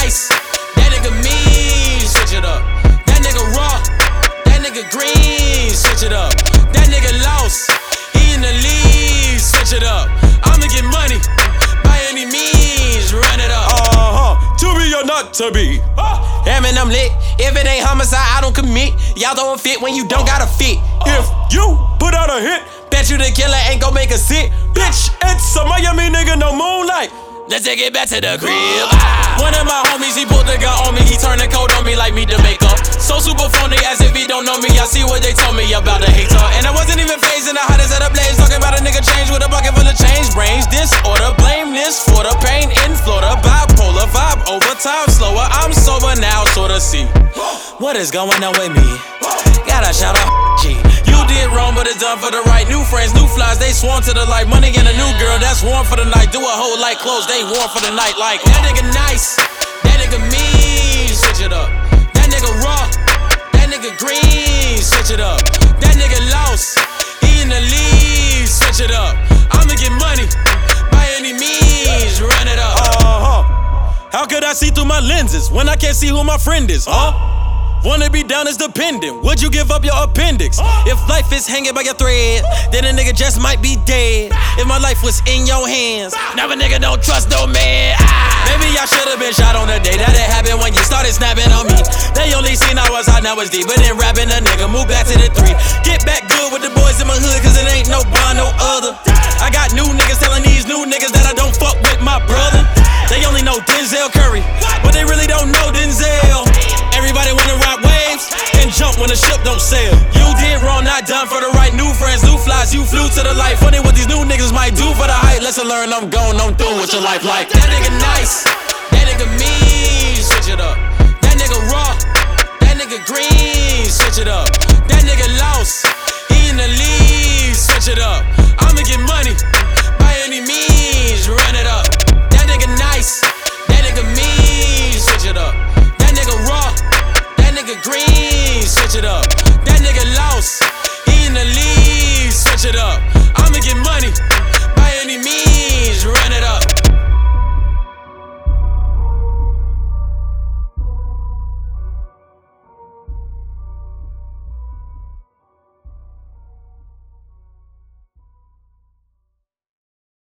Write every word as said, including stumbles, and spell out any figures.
nice. That nigga mean, switch it up. That nigga raw. That nigga green, switch it up. That nigga lost. He in the league, switch it up. I'ma get money by any means, run it up. Uh-huh, to be or not to be. Damn, and I'm lit. If it ain't homicide, I don't commit. Y'all don't fit when you don't gotta fit. If you put out a hit, Bet you the killer ain't gon' make a sit. bitch, it's a Miami nigga, no moonlight. Let's take it back to the crib. Ah. One of my homies, he pulled the gun on me. He turned the code on me like me to make up. So super phony as if he don't know me. I see what they told me about the hater. And I wasn't even phasing the hottest of the blaze. Talking about a nigga change with a bucket full of change. Brains disorder, blame this for the pain in Florida. Bipolar vibe over time slower. I'm sober now, sorta see what is going on with me. Gotta shout out G. You did wrong, but it's done for the right. New friends, new flies, they sworn to the light. Money and a new girl, that's warm for the night. Do a whole light clothes, they warm for the night. Like that nigga nice, that nigga mean, switch it up. That nigga raw, that nigga green, switch it up. That nigga lost, he in the league, switch it up. I'ma get money by any means, run it up. Uh-huh. How could I see through my lenses when I can't see who my friend is, huh? Wanna be down is dependent. Would you give up your appendix? If life is hanging by your thread, then a nigga just might be dead. If my life was in your hands, now a nigga don't trust no man. Ah. Maybe I should've been shot on the day that it happened when you started snapping on me. They only seen I was hot, now it's deep. But then rapping a nigga, move back to the three. Get back good with the boys in my hood, cause it ain't no bond, no other. I got new niggas telling these new niggas that I don't fuck with my brother. They only know Denzel Curry, but they really don't know Denzel. Everybody wanna rock waves and jump when the ship don't sail. You did wrong, not done for the right. New friends, new flies, you flew to the light. Funny what these new niggas might do for the hype. Lesson learned, I'm gone, I'm through with your life like. That nigga nice, that nigga mean, switch it up. That nigga raw, that nigga green, switch it up. That nigga lost, he in the league, switch it up. I'ma get money by any means.